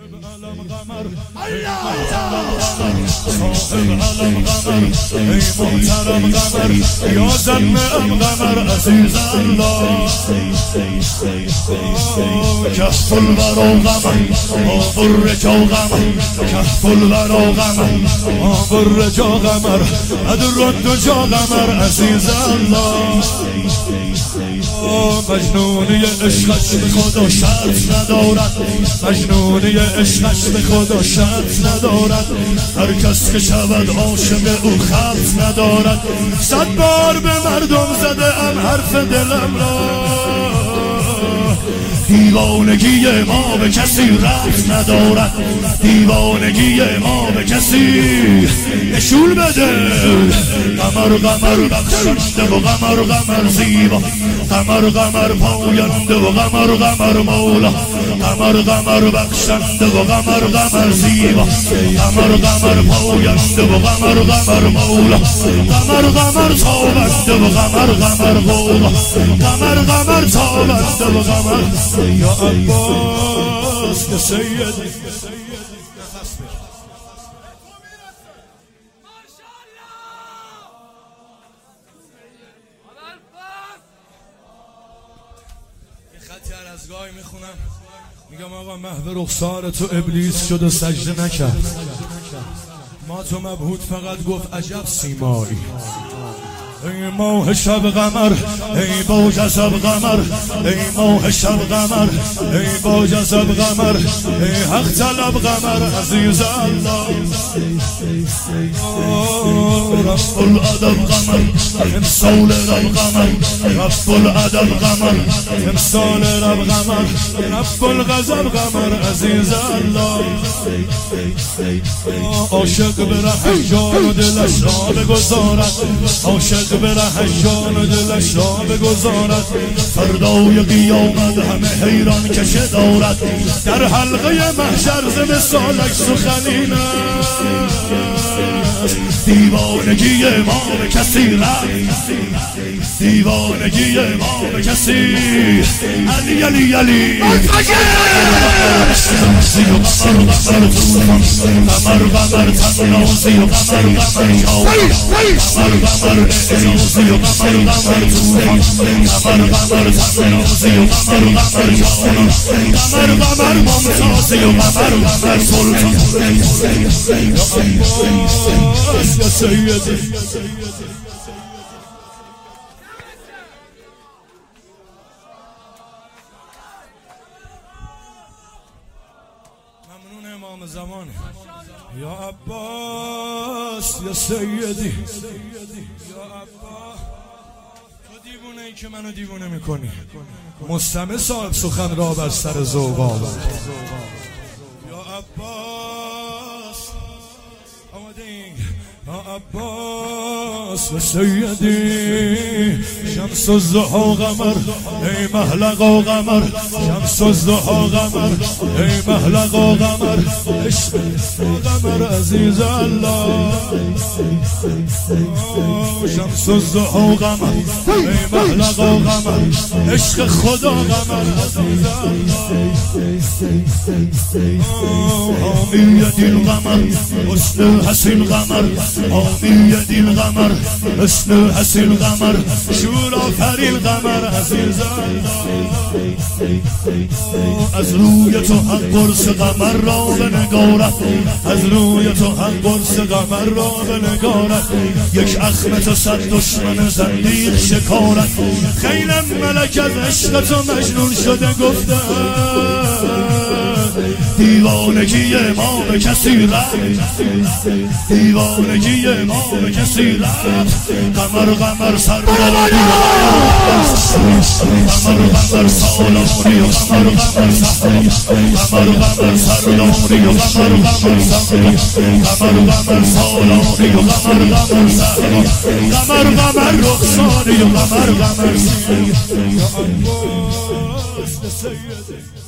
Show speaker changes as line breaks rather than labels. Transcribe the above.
علم قمر صاحب علم قمر ای محترم قمر یا زنم قمر عزیز الله کف الورا قمر آب الرجا قمر کف الورا قمر آب الرجا قمر ادر الدجا قمر عزیز الله مجنونی عشقش به خدا شرط ندارد مجنونی عشقش به خدا شرط ندارد هر کس که شود عاشق او خلط ندارد 100 بار به مردم زده ام حرف دلم را دیوانگی ما به کسی رفت ندارد دیوانگی ما به کسی نشون بده قمر قمر بخشنده و قمر قمر زیبا قمر قمر پاینده و قمر قمر مولا قمر قمر بخشنده و قمر قمر زیبا قمر قمر پاینده و قمر قمر مولا قمر قمر تابنده و قمر قمر مولا قمر قمر تابنده و قمر یا عباس یا سیدی خطی از گاهی میخونم میگم آقا محو رخسار تو ابلیس شد و سجده نکرد ما تو مبهوت فقط گفت عجب سیمایی ای ماه شب قمر ای با جذب قمر ای ماه شب قمر ای با جذب قمر ای حق طلب قمر عزیز الله رب الادب قمر امسال رب قمر رب الادب قمر امسال رب قمر رب الغضب قمر عزیز الله عاشق به ره جان و دلش را بگذارد عاشق به ره جان و دلش را بگذارد فردای قیامت همه حیران کشه دارد در حلقه محشر ز مثالش سخنی نه دیوانگی ما به کسی رفت دیوانگی ما به کسی علی علی علی قمر قمر تنازی و قمر قمر قمر اعزازی و قمر قمر قمر قمر تنازی و قمر قمر قمر قمر ممتازی و قمر قمر سلطان یا سیدی ممنون امام زمان یا عباس یا سیدی یا عباس تو دیوونه ای که منو دیوونه میکنی مستمع صاحب سخن را بر سر ذوق آورد یا عباس یا عباس و سیدی شمس الضحی قمر ای محلق و قمر شمس الضحی قمر ای محلق و قمر عشق قمر عزیز الله شمس الضحی قمر ای محلق و قمر عشق خدا قمر عزیز الله حامی دل قمر حسن حسین قمر حامی دل قمر حسن حسین قمر شور آفرین قمر عزیز از روی تو حق قرص قمر را بنگارد از روی تو حق قرص قمر را بنگارد یک اخم تو 100 دشمن زندیق شکارد خیلی ملک از عشق تو مجنون شده گفته دیوانگی ما به کسی رفت دیوانگی ما به کسی رفت قمر قمر سرگردی قمر قمر سالانی و قمر قمر سختی قمر قمر سرگردی و قمر قمر سختی قمر قمر سالانی و قمر قمر سختی قمر قمر رخسانی و قمر قمر سختی یا عباس سیدی